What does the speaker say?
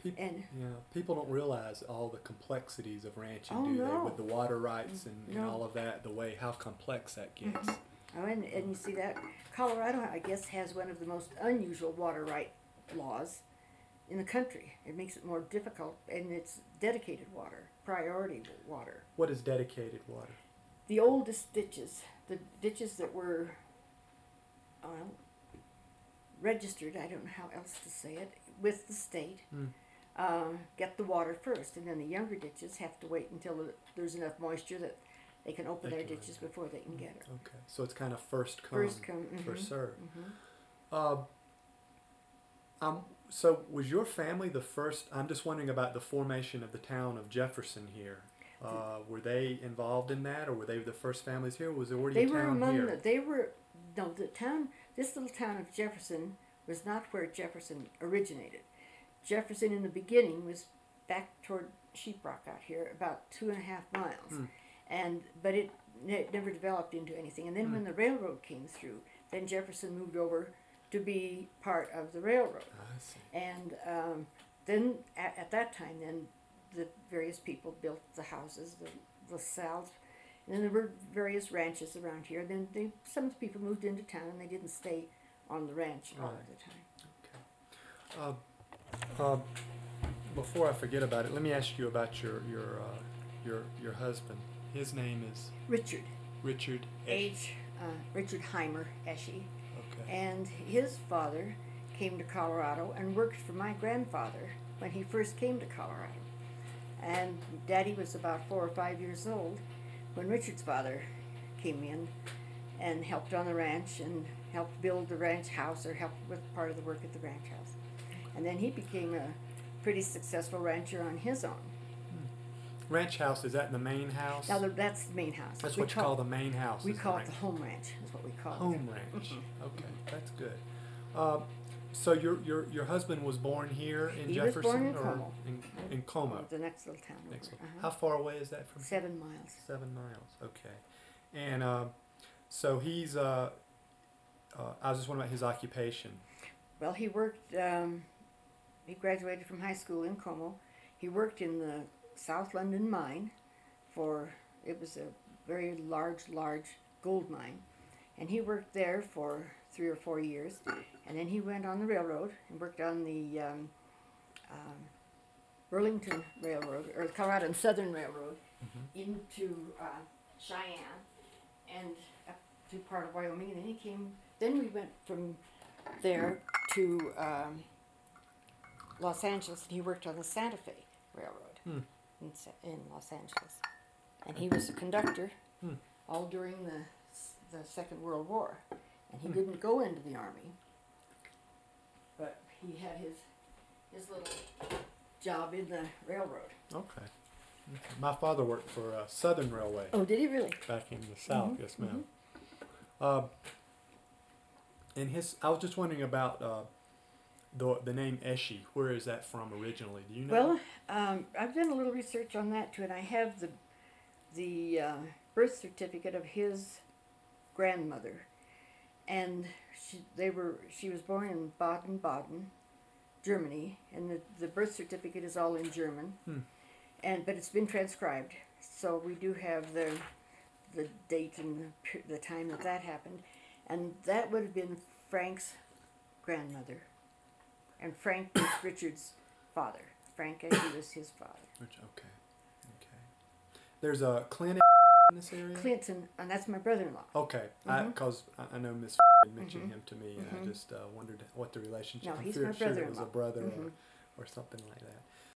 And people don't realize all the complexities of ranching, oh do they? no, With the water rights and no. all of that, the way how complex that gets. Oh, and you see that Colorado, I guess, has one of the most unusual water right laws in the country. It makes it more difficult, and it's dedicated water, priority water. What is dedicated water? The oldest ditches, the ditches that were registered, I don't know how else to say it, with the state, get the water first, and then the younger ditches have to wait until there's enough moisture that they can open their ditches before they can get it. Okay, so it's kind of first come, first serve. So was your family the first? I'm just wondering about the formation of the town of Jefferson here. Were they involved in that, or were they the first families here? Or was there already a town here? The town. This little town of Jefferson was not where Jefferson originated. Jefferson in the beginning was back toward Sheeprock out here, about 2.5 miles, but it never developed into anything. And then when the railroad came through, then Jefferson moved over to be part of the railroad. I see. And then at that time, then the various people built the houses, the LaSalle's, and then there were various ranches around here. Then some of the people moved into town, and they didn't stay on the ranch all of the time. Okay. Before I forget about it, let me ask you about your husband. His name is Richard. Richard. Richard Heimer Esche. Okay. And his father came to Colorado and worked for my grandfather when he first came to Colorado. And Daddy was about 4 or 5 years old when Richard's father came in and helped on the ranch and helped build the ranch house, or helped with part of the work at the ranch house. And then he became a pretty successful rancher on his own. Ranch house, is that the main house? Now that's the main house. That's what you call the main house. We call it the home ranch, is what we call it. Home ranch. Okay, that's good. So your husband was born here in Jefferson? He was born in Como. In Como. The next little town. How far away is that from? 7 miles. 7 miles. Okay. And so he's. I was just wondering about his occupation. Well, he worked. He graduated from high school in Como. He worked in the South London mine it was a very large gold mine, and he worked there for 3 or 4 years, and then he went on the railroad and worked on the Burlington Railroad, or the Colorado and Southern Railroad, into Cheyenne and up to part of Wyoming, and then we went from there to Los Angeles, and he worked on the Santa Fe Railroad in Los Angeles. And he was a conductor all during the Second World War. And he didn't go into the Army, but he had his little job in the railroad. Okay. My father worked for Southern Railway. Oh, did he really? Back in the South, yes ma'am. I was just wondering about the name Esche. Where is that from originally? Do you know? Well, I've done a little research on that too, and I have the birth certificate of his grandmother, and she was born in Baden-Baden, Germany, and the birth certificate is all in German, but it's been transcribed, so we do have the date and the time that happened, and that would have been Frank's grandmother. And Frank was Richard's father. Frank Esche was his father. Okay. There's a Clinton in this area? Clinton, and that's my brother-in-law. Okay, because I know Miss mentioned him to me, and I just wondered what the relationship. No, he's I'm my sure it was brother-in-law. a brother or something like that.